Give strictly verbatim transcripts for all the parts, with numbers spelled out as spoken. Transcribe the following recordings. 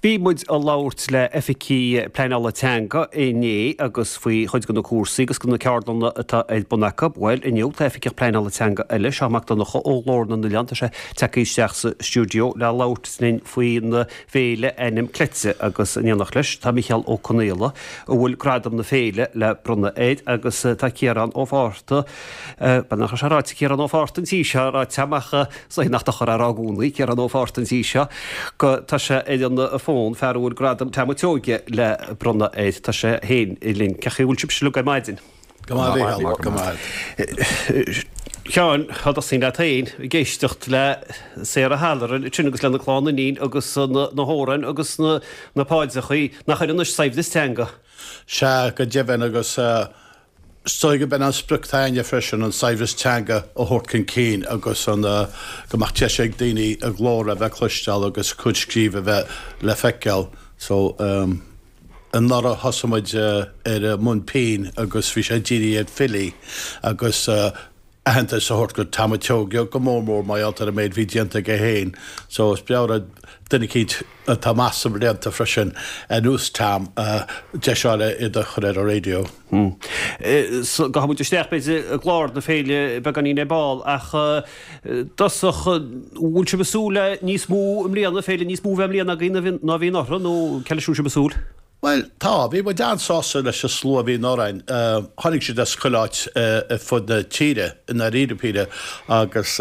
Bímuid a láirt le efficí pleála teanga iné agus faoi chuid gona cuasaí agus gona ceardanna atá ag bunacha bhfuil inniu le efficí pleála teanga eile seach don nach ólórna na leanta sé takeísteach sa stúdio le láirtnin faoi na féile enim cléitse agus níanach leis tá Michael Ó Conéla ó bhfuil gradam na féile le brunna éid agus tá céaran ó bhharta banach se ráid céaran ó bhhartan tí se rá teamacha sa nach chur arágúnaí céaran ó bhhartan tí se go tá sé éidir na fón ferúil gradam teamatóige le brunna éid tá sé héin i linn cechiúil sibse lu maidin. Gomáid gomáid. Ceann chud sin le taon géistecht le sé a hálaran tunagus le na chlána nín agus na hóran agus na páidsachaí nach chuir inis saibhdas teanga. Se go deimhan agus stoige ben an spruchtaine freisin an saibhdas teanga ó Hortcin Cín agus an gomach teise ag daoine a glóra bheith cloisteáil agus chuid scríomh bheith le feiceáil. So um, an nara hosamid uh, ar uh, mun pín agus bhí sé ddíri ag fili agus uh, a henta sa hort go tamateog go mór mór mai altar a méid bhí dianta go héin. So is beabhar duine cíd a tá massam rianta freisin an ús tam de seáile i do chur ar a radio. Go hamuid isteach beidir a glár na féile be gan ína báil ach dasach bhúil se besúla níos mú mlíana féile níos mú bheim líana na bhí nachra nó ceile se besúl? Well, tá, bhí mar daansása leis a slua bhí nórain. Tháinig sé de scoiláit i fud na tíre na ríadapíre agus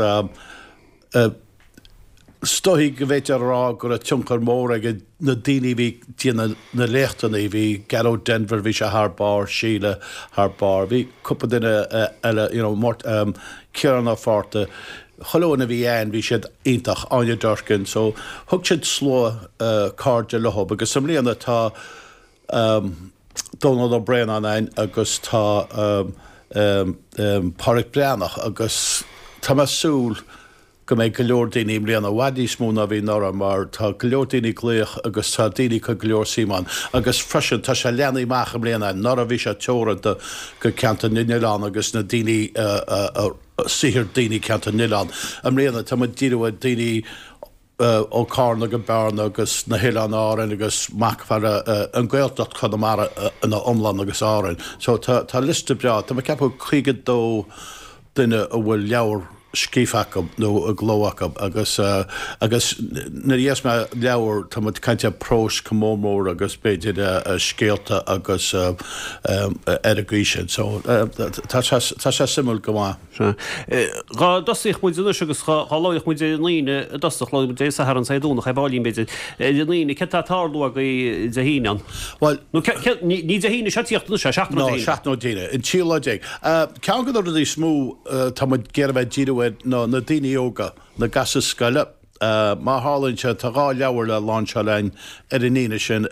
stohí go bhéite rá gur a tiúncar mór ag na daoine bhí tíana na léachtaí bhí Garó Denver bhí se thbár síle thbár. Bhí cúpa duine eile cearan á fáta cholóna bhí éin bhí siad iontach aine dorcin, so thug siad slua cáde lethb agus sam líana tá Um, Donald O'Brien an ein agus tá um, um, um, Pádraig Breanach agus tá masúl go méid go leor daoine mbliana wadí smúna bhí nora mar tá go leor daoine gléoch agus tá daoine go leor síman agus freisin tá sé leanaí meach mbliana nora bhí sé teoranta go ceanta Nilán agus na daoine uh, uh, uh, sihir daoine ceanta Nilán am mbliana tá ma díú a daoine ó Carna go Barna agus na Hilan árain agus macfar an ghailteach chud amara na omlan agus árain. So tá liste breá, tá ceapú chuige dó duine a bhfuil leabhar scífacham nó a glóacham agus agus na dhéas me leabhar tá mud cainte prós commómór agus beidir a scéalta agus erigrísin. So tá sé simúl go má. Gá dosíoch muid agus chaláoch muid líine dosach le dé sa an saúnach bálín beidir líine ce tálú a go de híán. Well ní a híine setíochtú se seach nó díine in tíide. Cean go í smú tá ggéir bheith díú no na daoine óga na gasa scoile má hálann se tá gá leabhar le lán se lein ar in íine sin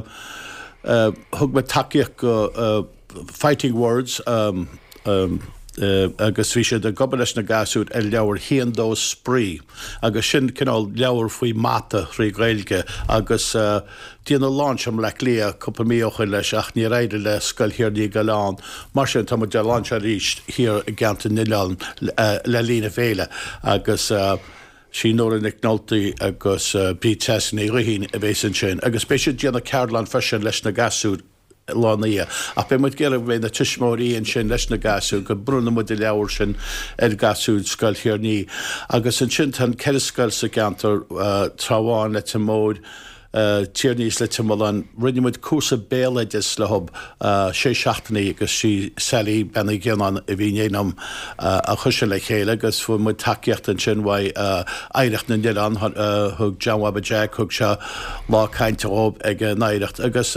thug me takeíoch go fighting words um, um, Uh, agus bhí sé de gobar leis na gasút ar leabhar híandó sprí agus sin cinál leabhar faoi mata rí ghailge agus uh, díana lánsam le lia cúpa míocha leis ach ní réidir le scoilhirirní go lán mar sin tá de lán a ríist hir i gceanta Nilán uh, le lína féile agus uh, sí nóir in icnoltaí agus uh, bí tesanna roihín a bhééis an sin agus spéisiú díana Carolan freisin leis na gasút lánaí a be muid gearh bhéh na tuismóí an sin leis na gasú go brúna mu de leabhar sin ar gasúd scoilhirirní agus an sin tan ceirascail sa gantar tráháin le mód tíir níos le timán rinnemuid cuasa béleidir le hub sé seachtaí agus sí selí benna gceanán a bhí éanam a chuise le chéile agus fu mu takeíocht an sin bhaid éirecht na Nilán thug John Webber Jack thug se lá cainte ób ag néirecht agus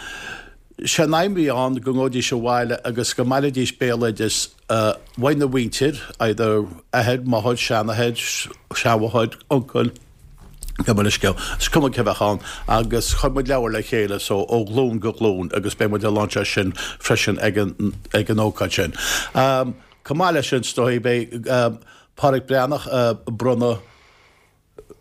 sé naimí an go ngódí se bhhaile agus go mailedís béleidir bhain na bhaintir idir ahead máthid seanahead seahaid oncail Gomunisce scuma cebhán agus chumid leabhar le chéile so ó glún go glún agus be mu de láse sin freisin ag an ócaid sin. Comáile sin stoí bé Pádraig Breanach brunna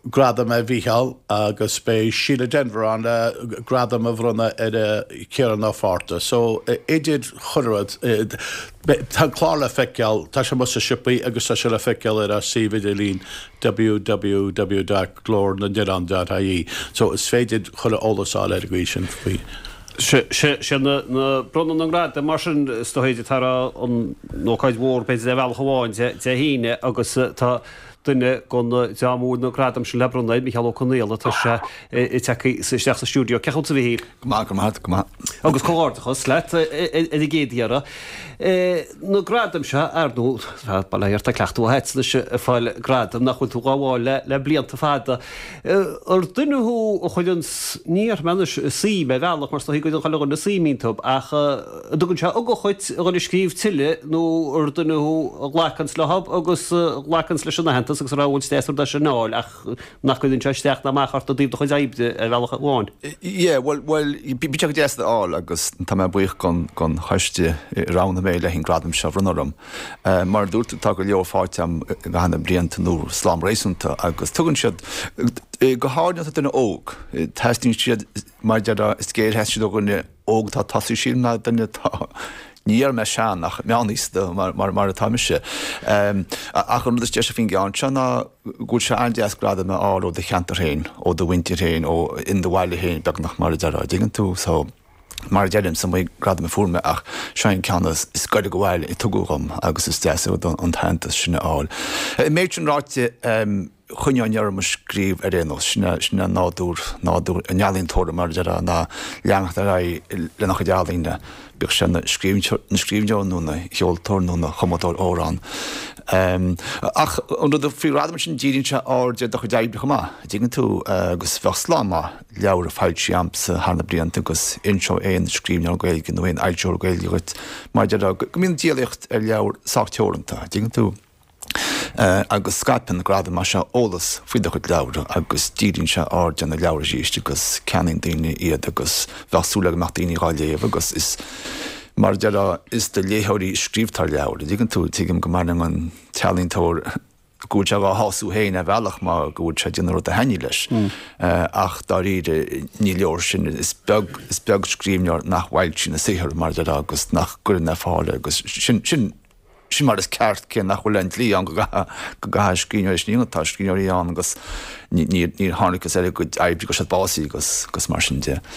gradam a bhíhall agus bé síle Denver an gradam a bhrunna ar cearan á farta. So idir churad tá chlála feiceal, tá se mus a sipaí agus tá se le feiceal ar a sívid a lín w w w dot glór na diran dot I E. So is féidir chur ólasáil ar gí sin faoi. Se na brunnen an grad mar sin stohéidir tar an nóáid mór be bhil choháin de híine agus tá duine gon deamú nó gradam sin lebrunnaid Michael O'Connell tá se teach sa stúdio cecha sa bhí. Agus choáirtachas le i géadíara. nó gradam se arnú bailíart a clechtú hetsna se fáil gradam nach chuil tú gáháil le blianta fada. Ar duineú ó chuiln níor menas sí me bhealach mar hí go chaile na símíntab ach dugann se aga chuid gáil scríomh tiile nó ar duineú lechans lehab agus lechans leis na hentas agus ráhúil stéir de se náil ach nach chuidn se steach na machart a dtíb chuid aibde a bhealach bháin. Ié, well well bí teach déasta áil agus tá mé buich gon gon chuiste rána mé le hín gradam se runarm. Mar dúirta tá go leo fáitem gahanana blianta nó slám rééisúnta agus tugann siad go háne duna óg. Testing siad mar dead is céir heisi do gonne óg tá tasú síl na dunne tá. Níor me sean nach meannísta mar mar táise. Ach an is deise fin gáin sena gúil se an deas grada me á ó de cheantar héin ó do winter héin ó in de bhile héin beag nach mar dearrá digan tú so mar deadim sa mé grada me fúrme ach sein ceannas is scoide go bhile i tuguúm agus is deasa an hentas sinna áil. I méid an ráite chuineannear mar scríb a rénos sinna sinna náúr náúr an nealín tóra mar deara na leannacht a le nach dealíne bích sin na scríbneúna cheoltóirúna chomadóir órán. Ach an do frírádim sin dírin se áde do chu deibbe chumá. Dígann tú agus bheslama leabhar a fáilt siamsa hána blianta agus inseo éon scríbnear gail gin nó éon ailteoir gail chuit mar deara go mín dialaocht ar leabhar sáteoranta. Dígann tú agus Skypen grada mar se ólas fuide chud leabhar agus dírin se áde na leabhar síiste agus ceanning daoine iad agus bheitsúla go meach daoine gáiléomh agus is mar deara is de léthirí scríbtar leabhar. Dígann tú tuigim go mar an telíntóir gúil se bh háú héin a bhealach má gúil se dionú a heine leis. Ach dá ide ní leor sin is beag is beag scríbnear nach bhhail sin na sihir mar deara agus nach gur na fáile agus sin sin sin mar is ceart cin nach bhfuil lent lí an go go gath scríneir is níontá scríneir an agus ní tháinicgus é go aibrí go se básaí agus gus mar sin de.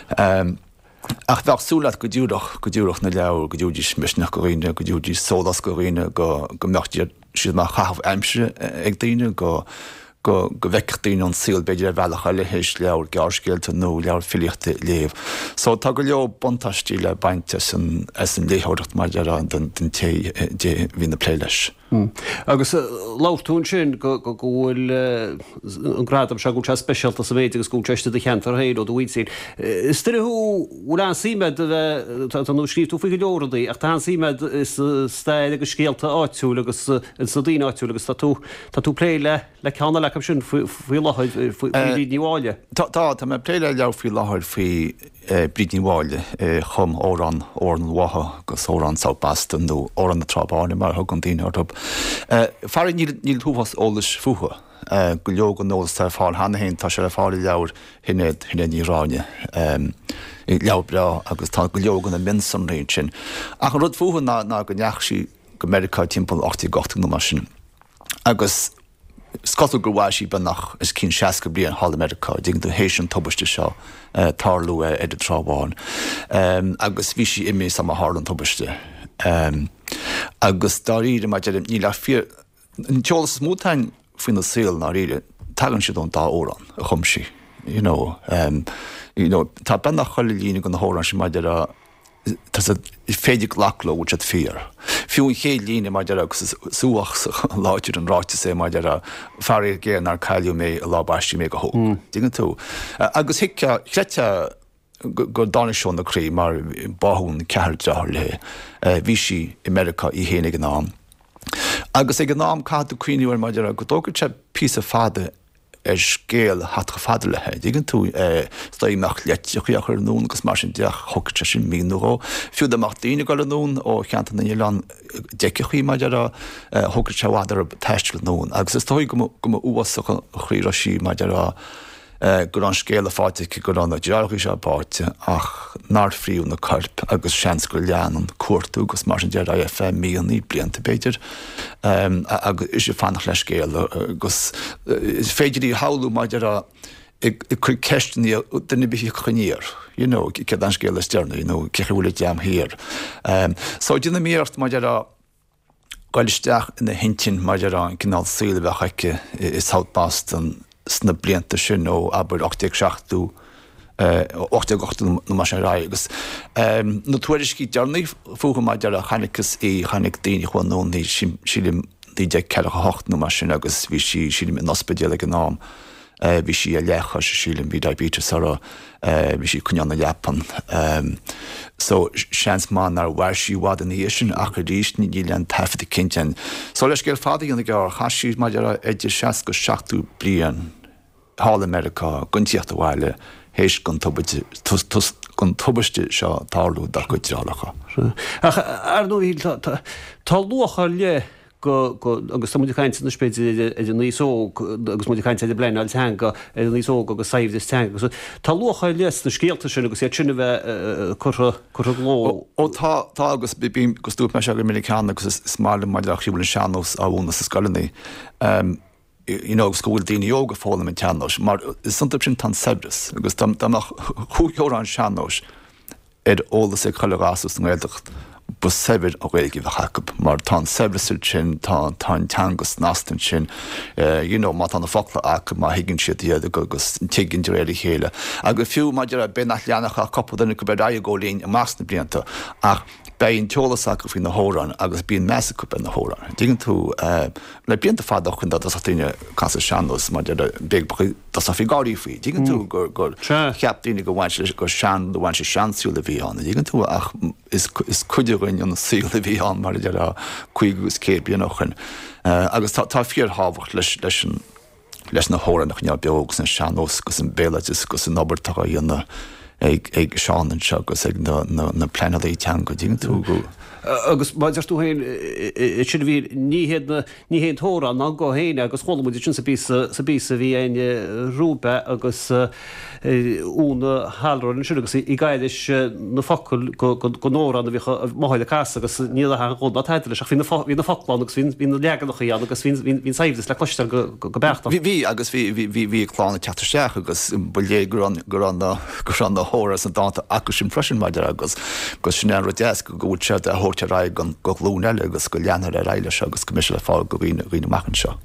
Ach bheithsúlaat go dúrach go dúrach na leabhar go dúdí misneach go réine go dúdí sólas go réine go go meachtíad siad mar chahabh aimse ag daine go go go bheiceachtaíon an síl beidir bhealach a lehéis leabhar gearcéalta nó leabhar filiochta léamh. So tá go leo bontáistí le bainte san an léthireacht mar deara den té dé hí na plé leis. Agus láhtún sin go bhfuil an gradam se gúil se speisialta sa bhéid agus gúil teiste de cheantar héad ó do bhid sin. Is tíú bhfuil an síimead nó scríbú fao go leordaí ach tá an síimead is staid agus scéalta áitiúil agus in sa dtíine áitiúil agus tá tú plé le le ceanna le sin fao láthid faoi níháile. Tá tá me plé le leabh fao láthir faoi brídníháile chum órán óran watha gus órán Southbaston nó óran na trábáine mar thug an daoine ortop. Far níl túhas ólas fuha go leog an nólas tá fáil hena héin tá se le fáil leabhar hinnéad hinné níráine leabhar bra agus tá go leog an na minsan réin sin. Ach an rud fuha ná go neach sí go America timppel achttaí gachtaí nó mar sin. Agus Scotland go bhhaisí ben nach is cín seaca bliain Hall America, dígann tú hééis an tubaiste seo tarlú é idir trábháin. Agus bhí sí imí sam Harlan tubaiste. Agus dá ide mar dead ní le fí an teolalas smútain faoin na síl ná ide tagann siad an dá órán a chumsí. You know, um, you know, tá ben nach choile lína go na hóran sin mar dead Tás féidir lachló út at fír. Fiú ché lína mar dear agus súach láitir an ráite sé mar dear farir géan ar caiú mé a lábáistí mé go hó. Dígann tú. Agus hiice chréite go dánisisiún na crí mar báún ceir dear le bhí sí America i hénig an nám. Agus ag an nám cadú cuiinúir mar dear go dógur se pí a fada ar scéal hat go fada lethe. Dígann tú staíach leitioch ar nún agus mar sin deach thugte sin mí nuró. Fiú amach daoine go nún ó cheanta na Ián deicií mar a thugad seháidir teistil nún. Agus is tóid go uhaach chuíra sí mar gur an scéal a fáitic gur an na dearchaí se báte ach nar fríú na carp agus seans go lean an cuatú agus mar sin dear a fé míí blianta beidir agus is sé fannach le scéal agus is féidir í haú mar a chuig ceistení duna bhí chuníir, you know, ce an scéal stearna, you know, ce bhfuil deam hir. Só duna míocht mar a gáilisteach ina hintin mar an cinál síle bheith chaice is South-Boston sna blianta sin ó aber ochtaigh seachtú ochtaigh ochtaigh na mar sin rá agus. Na tuairiscí dearnaí fucha mar dear a chanicus í chanig daoine chuan nó ní sílim ní de ceach hocht nó mar sin agus bhí sí sílim in ospedéala an nám. Bhí sí a lecha se sílim bhí diabetes ara bhí sí cunneanna Japan. So seans man ar bhhair sí bhád an hí sin ach ríist ní lean tafad i cintean. So leis géil fadaí an gghear chaisí mar ar idir seas go seachtú blian Hall America guntíocht a bhhaile hééis gon tubaiste seo táú dar go deálacha. Ar nó hí tá lucha le agus tá muidir na spéide idir níosóg agus muidir caiinte idir blein teanga idir níosóg agus saomh is teanga. Tá lucha leas na scéalta sin agus é sinna bheith chu gló. Ó tá agus bí go stúp me se go Americán agus is mála maidirach siúil seanós a bhúna sa scalaní. You know, school daoine yoga fála in teanós, mar is sunta sin tan sebris, agus tamach chuúceór an seanós ar ólas ag choilerásus na Gaeltacht bu sebir a bhfuilgi bh chacab, mar tá sebrisir sin tá teangus nastan sin, you know, má tá na focla aca má higann siad iad agus tigann de réir chéile. Agus fiú maidir a ben nach leanach a coppla duna go bed a ggólíonn a más na blianta ach Bein teolaach go fhí na hóran agus bíon measa ben na hóran. Dígann tú le blianta fádach chun dat daine casa seannos mar be das a fi gáí faoi. Dígann tú gur gur cheap daine go bhaint go sean do bhain sé seansúla bhíán. Dígann tú ach is cuiideúin an síúla bhíán mar de a chuigús cé bíanachan. Agus tá fior hábhacht leis leis leis na hóran nach neal beogus na seannos gus an bélagus gus an nobertá dhéanana ag ag seán an seo agus ag na planadaí teanga dígann tú go. Agus maidir tú héin sin bhí ní héon tóra ná go héine agus cholamúidir sin sa bí sa bhí aine rúbe agus úna hallróin sin agus i gaiidir na focail go nóra na bhí máile casa agus níl a chun taidir leis hí na foclán agus hín na legan nach chéad agus hín saimhdas le cloistear go beachta. Bhí agus bhí chláánna teachtarteach agus bolé gur an na hóras an dáanta agus sin freisin maidir agus go sin an rodeas go gúil se a hóirte ra gan go glúneile agus go leanar a réile se agus go mis le fá go bhíine riine machchan seo.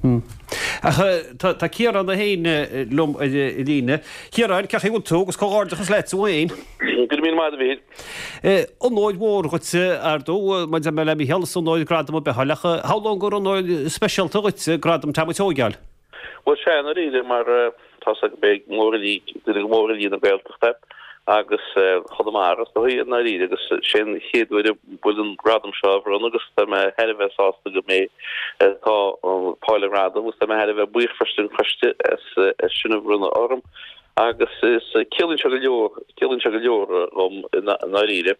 Tá céar an na héine lom i líne. Chéaráin ce ún tú agus cóáirdachas leit bhhain. Gur mín maid bhí. An nóid mór chuite ar dó maid me le helas an nóid gradam behallacha. How gur an nóid specialta chuite gradam tamátógeal? Well sé an ríidir mar tá be mórlí mórlí na Gaeltachta agus chodamaras do hí na ríide agus sin chéadhfuidir bud gradam seo an agus me herbheith sásta go mé tá páile radam gus me herbheith buich firstún chuiste sinna brúna orm agus is kilinn se go leor kilinn se go leor om na ríide.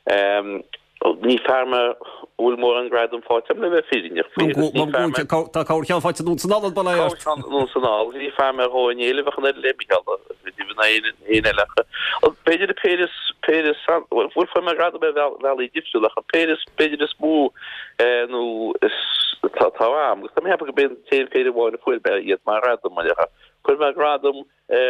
Ní ferme bhfuil mór an gradam fáitim le bheith fiidirne. Tá cáir ceall fáite nún sanál an bana nún sanál, hí ferme hóinéile bhechan er lebigealda, dí bhna éine lecha. Beidir de péris péris bhfuil fe me gradam bhealí difsúlacha, péris beidir is mú nó is táam, gus tam hepa go ben té féidir bháin a fuil be iad mar radam mailecha. Cuil me gradam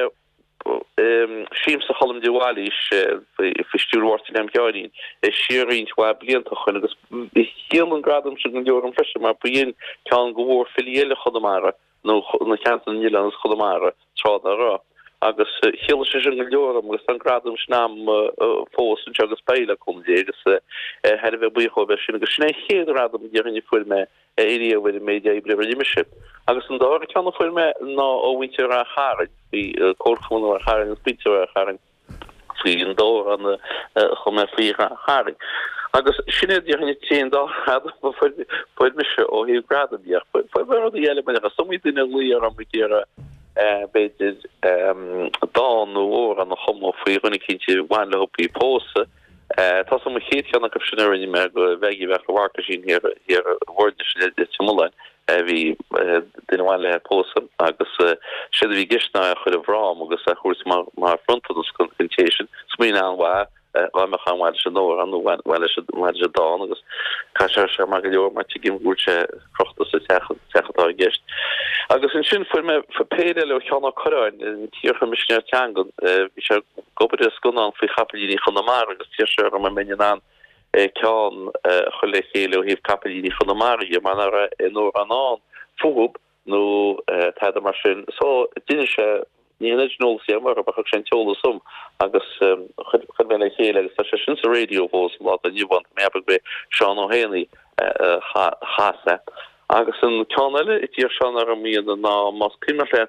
Siim sa cholam diwali fi stúrhhairtin am ceáín siíonn wa blianta chun agus héan gradam se an deor an freise mar buon cean go bhór filiéile chodamara nó na cheantan níile an chodamara trád a rá agus chéile se an leoram agus an gradam snam fós an agus peile chun dé agus head bheith bucho be sin agus sné chéad radam dearní fuil me éí bhfuil média bre imime. Agus an dáir ceanna fuil me ná óhainte a háid hí cóchmún ar háin an spite a charing fí an dó an chum me fí a charing. Agus sinné dearna té dá fuid me se ó hí gradam deach. Fuid eile me a somí duine lí ar an bidéire beidir dá nó ó an nach chomó faoi runnig cinnte bhain le hopí pósa. Tá am chéad cheanna go sinnaí me go bheigi bheith gohhacha sin hir hir bhórne timúlain hí duháin le pósa agus si bhí gisna chud a bhrám agus a chuirs mar fronttas contation smín anhha me chaáil se nó an bhile se dá agus cai se mar go leor mar gim gúte crochtta sa techatá gist. Agus in sin fu me fapéile le cheanna choráin in tíorcha misisiir teangan hí se gobar gunán fao chapelíní chunamar agus tí se me mean an ceán cholle chéile ó híh capelíní chunamari man ara in nó an an fóhub nó te mar sin so duine se ní nó sé mar a bach sé teola sum agus chud mé chéile agus tá se sin sa radio bós lá a nniuhaint mé be Seán ó Héanaí chaasa. Agus an ceanile i tíar seán ar míad ná más cíimele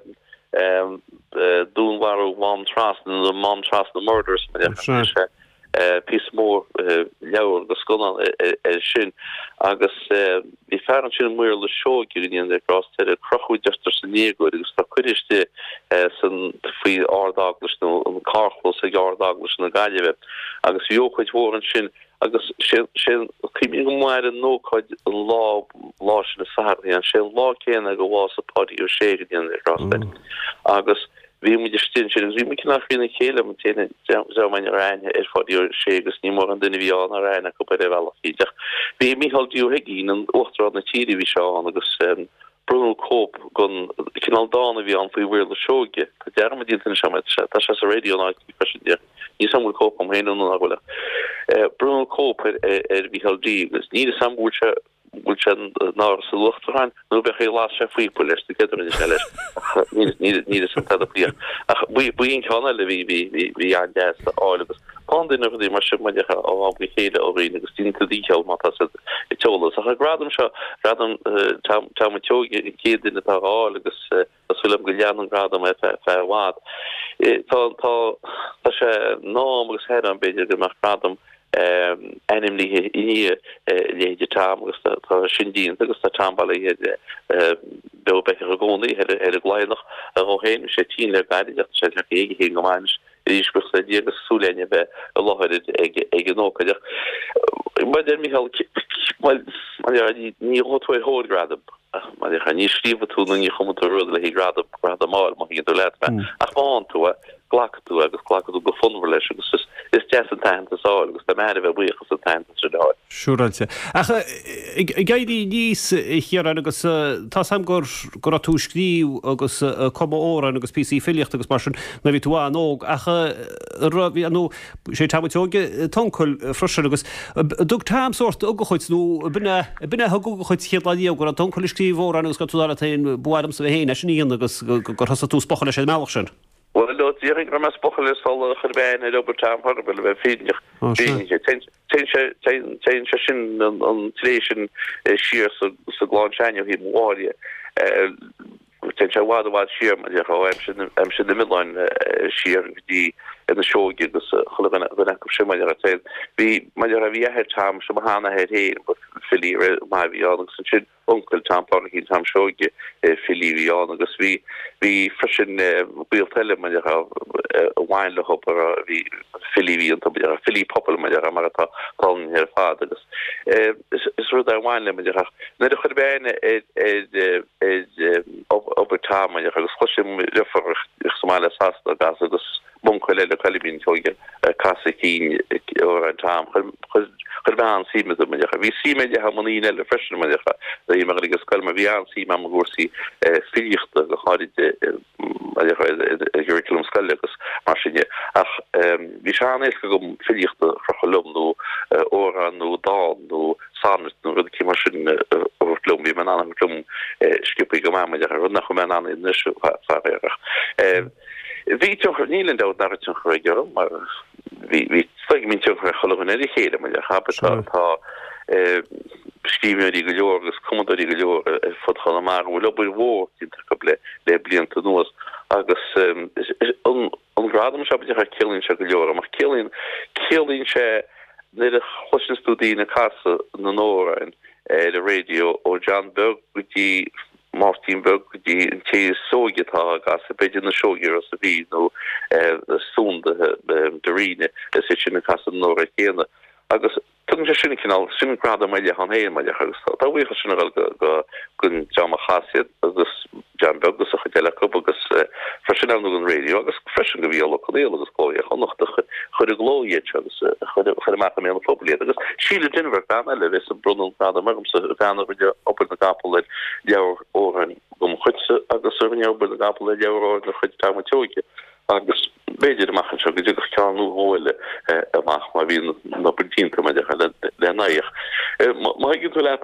dúnhar mám tras na mám tras na murders me pí mór leabhar go sconan sin agus bhí fer an sin muir le seoúíon de gras a crochú deistar san négó agus tá chuidiriste san faoi ardaglas nó an carchlos a ardaglas na gaiileh agus bhíochuid hór an sin agus sin cíimi go mair an nóáid an lá lá sin na saí an sé lá céanna go bhá a podí ó séidiríon de gras agus vi mu stin vi me nach fin chéle mein rein er fod ségus ní mor an dunne vi an rein go be well fiach. Vi mi hal du hegin an ochtra na tiri vi se an agus Bruno Coop gon kin al dane vi an fi le soge derme di sem se radio ní sam koop om heen an agole. Bruno Coop er vi hal die gus ní samboerse ná sa luchtrein nó beché lá sé fuipolis de ke ní san bli buon chana le vi vi an de álegus pandin dí mar si me á chéile ó ri agus tí díchel mat i tolas a gradam se radam tamtó chédin atá álegus asfuilm go lean an gradam fehád tá se ná agus he an beidir go mar gradam enim li iní léide tam agus sindín agus tá tambal be be a goni he a gleinoch a rohéin sé tí le beidir se ige hé gomain rísgus agus súlenne be a loherid ige nókaidir. Ma mi ní hotfuir hógradam man cha ní skrifa tú ní chom ru le hí grad grad má má hí do le me ach má tú glaú agus glaú go funver leis agus is de an time á agus de me bh buchas a time dá. Siúrante. gaidí níos chéar agus tá sam gur gur a tú scríú agus com óran agus pí filiocht agus mar na ví tú an óg acha rahí anú sé tamtóge tankuil frosin agus dug tam sort ugachuid nó bunne bunne ha gochuid chéadlaí gur a tankuil scríór an agus go tú ein buarm sa héin sin agus gur has tú spochel sé meach sin. Well lo dierig ra mas bochel is al gerbein het over tam har be finig sin an tléisisin sier sa gláinsein hi mórie ten se wa wat sier em se de midlein sier die in de show agus cholle sé vi ma a vi het tam sem hanna het heen fili ma vi sin onkel tamplan hin tam shoge fili vi agus vi vi frischen bil tell man ha wine le hopper vi fili vi an fili popel man mar tan her fa agus is ru der wine le ha net chu ben op tam man agus chosim refer somale sa gas agus bonkwelle le kalibin toge kasiki or an tam chud an si me vi si me harmonie le freschen man da mar gus me vi an si ma gosi filicht go hadide curriculum skallegus mar ach vi an e gom filicht cholum no oran no da no sam no ru ki mar overlum vi man an klum skippe go ma nach men an in nu Vi toch nielen dat naar het geregeld, maar wie wie steek min toch geloven in die hele, maar je hebt het ha beschrijven die gejoorges, komen die gejoor voor het allemaal, we lopen woord in te koppelen, de blien te doen, agus is on ongraden, heb je killing ze gejoor, maar killing killing ze net de hoogste studie in de kasse, de Nora en de radio, of John Berg, die Martinburg die te sógetá gas a beidir na sógir as a ví nó sonde derine is sin na cas nó chéne agus tun sin kinál sin grad meile han hé meile agus Tá wi sin go gunn jama chasid agus jambegus a chutile agus fresin an radio agus fresin go vi lokal agus klo chonocht chu glóie agus chu ma mé populé agus síle dinver gan elle vis a brunel grad marm se gan op na gapel jouwer oren gom chutse agus er jou be gapel jouwer na chut ta toike agus beidir machen so go kan nu hole maach ma wie na bedient me le naich ma gin le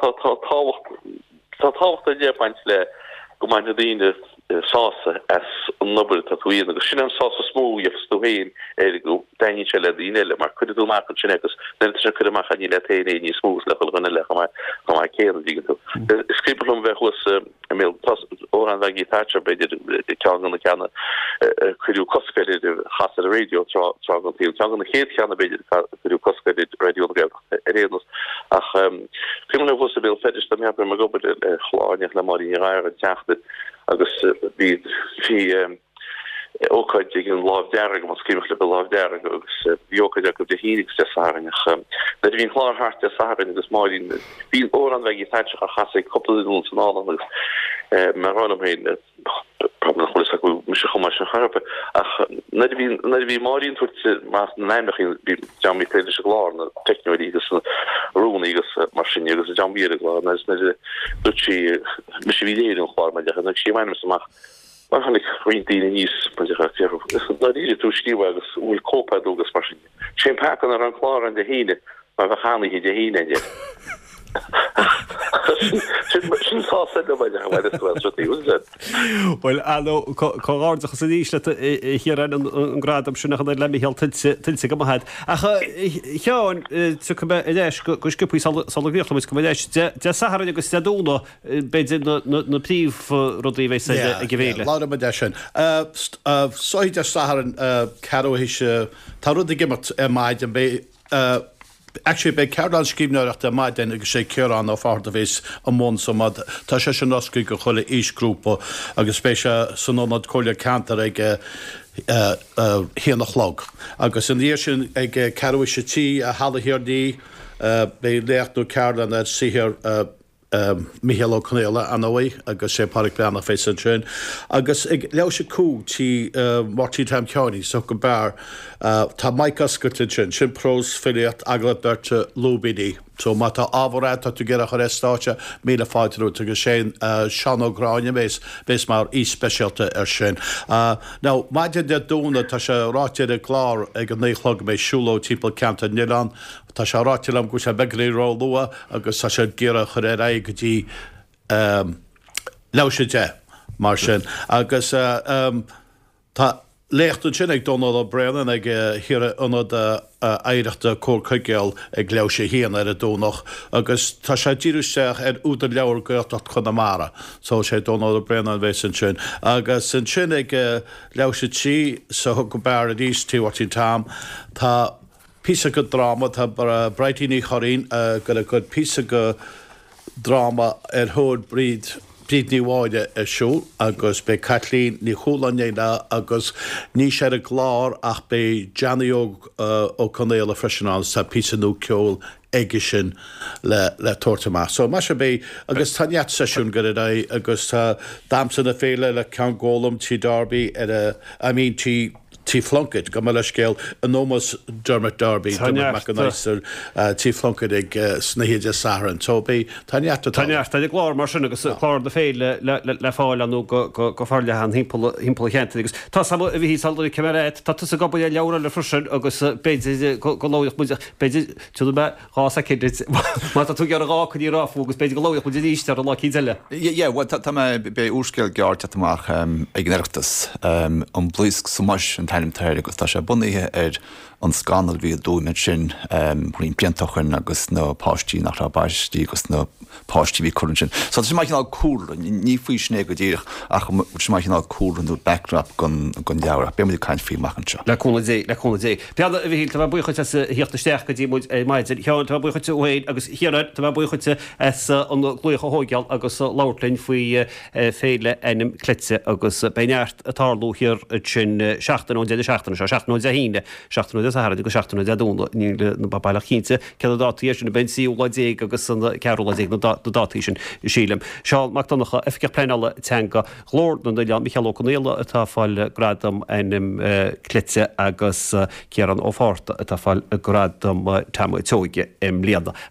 tácht a jepaint le go man dieinde sáse as nobel tatoeën agus sin sáse smó je sto heen e go dein le diele maar ku do maken singus ku ma nie let heen smós le runnne le ma ma ke die skripel om weg was mail or aan weg thatcher be de kan kennen ku koske has de radio tra de heet gaan be ku koske radio renos ach kri was veel fetisch dan heb ma go chla le mar ra jachte agus bí fi óáid gin láh deag mas cíimle be láh deag agus biocaid go de hínig de saringach na hín chláhart de sarin agus máin bí ó an bheith teite a chasa coppleún san á agus mar ran héin problem cho mis chomá an charpe ach na bhí máín tu más neimechin bí jamí peidir se glá na technoí agus rún agus mar sin agus a jambí glá dutí mis vidéún chláir me de sé meinem semach han ik ridien níos na toestie agus úl kopa dogus mar sé pa an er an klar an de héine maar we gaan hi de héine je Well choáach sa dísle hir an grad am sinna le mé heel tilse go het. Cheáin goskipú salvíle go de sahar agus deúna beidir na príomh rodíhéis a gevéle. Lá me de sin. Soid a saharan cehéise tá rud gimmert maid an bé Actually be Cardan skribneach a maid den agus sé ceán á far a vís am món somad tá sé sin noscu go cholle ísgrúpa agus spéise sanónad cholle cantar ag hé nach log. agus in dhé sin ag carfu se tí a hallhirdí be lechtú Cardan a sihir Michael O'Connell an ói agus sé park breanna fé an sin. agus ag le se cú tí Martin Tam County so go bear tá Micas go sin sin prós filiat agla berte lobidí. So má tá áhráid tú ggéire chu restáte míle fáitirú agus sé seanóráine mééis bés mar íspecialte ar sin. Ná maidide de dúna tá se rátead a glár ag an néchlog méid siúló timppla Canta Nilan, Tá se rátilam go se begraírá lua agus tá sé ggéire chu ré ra gotí leise de mar sin. agus tá léchtú sin ag donad a brean ag hire anad éireachta cócaigéil ag leir sé héan ar a dúnach, agus tá sé ddíúisteach ar úta leabhar gocht chuna mara, so sé donad a brean an bhééis an sin. agus san sin ag leir sé tí sa go bear a díos tíhairtí tam, tá pí go drama tá breitiní choín go a go pí go drama ar thód bríd Bríd níháide a siú agus be Catlín ní choúlanéile agus ní sé a glár ach be Janníog ó Connéile freisinál sa písanú ceol aige sin le le tortamá. So me se bé agus tanneat seisiún go é agus tá damsan a féile le cean ggólam tí Darby ar a I mean tí tí flunkid go me le scéil an nómas Dermot Darby Macanisir tí flunkid ag snahéide saran. So bé tanneat Tanneart ag glár mar sin agus chlár de féile le fáil anú go farle an himpelchénta agus tá a bhí salí ceméid tá tu a go leabhar le frisin agus beidir go láoch mu beidir tú be rása céid má tú gear rá chun ráfú agus beidir go láoch mu díiste an lá íile. Ié tá be úscail geart amach ag neachtas an blís sumas an tanim tair agus tá sé bunithe ar an scanal bhí dúid sin bhíon bliantachan agus nó páistí nach rabáistí agus nó páistí bhí chuann sin. So sé maiid ná cool, ní faoi sné go ddíireach ach sé maiid ná coolú backrap gon gon deara. Be mu caiin fí machchan seo. Leúna dé leúna dé. Peada a bhí tá buchaite hiochttasteach go dtí maid cheann tá buchaite óhéid agus hiad tá buchaite an gluocha hógeal agus láirlainn faoi féile enim clitse agus beart atálú hir sin seachtain de seachtain se seachtain de híine seachtain de Sahara go seachtain de dúna ní na bailach chinse ce dátíir sin na bensíúla dé agus san ceúla dé na dátí sin sílim. Seáil Macdonacha efike pleála teanga chlór na Leán Michelócanéile atá fáil gradam enim clitse agus cearan ó fáta atá fáil gradam tamtóige im Líada.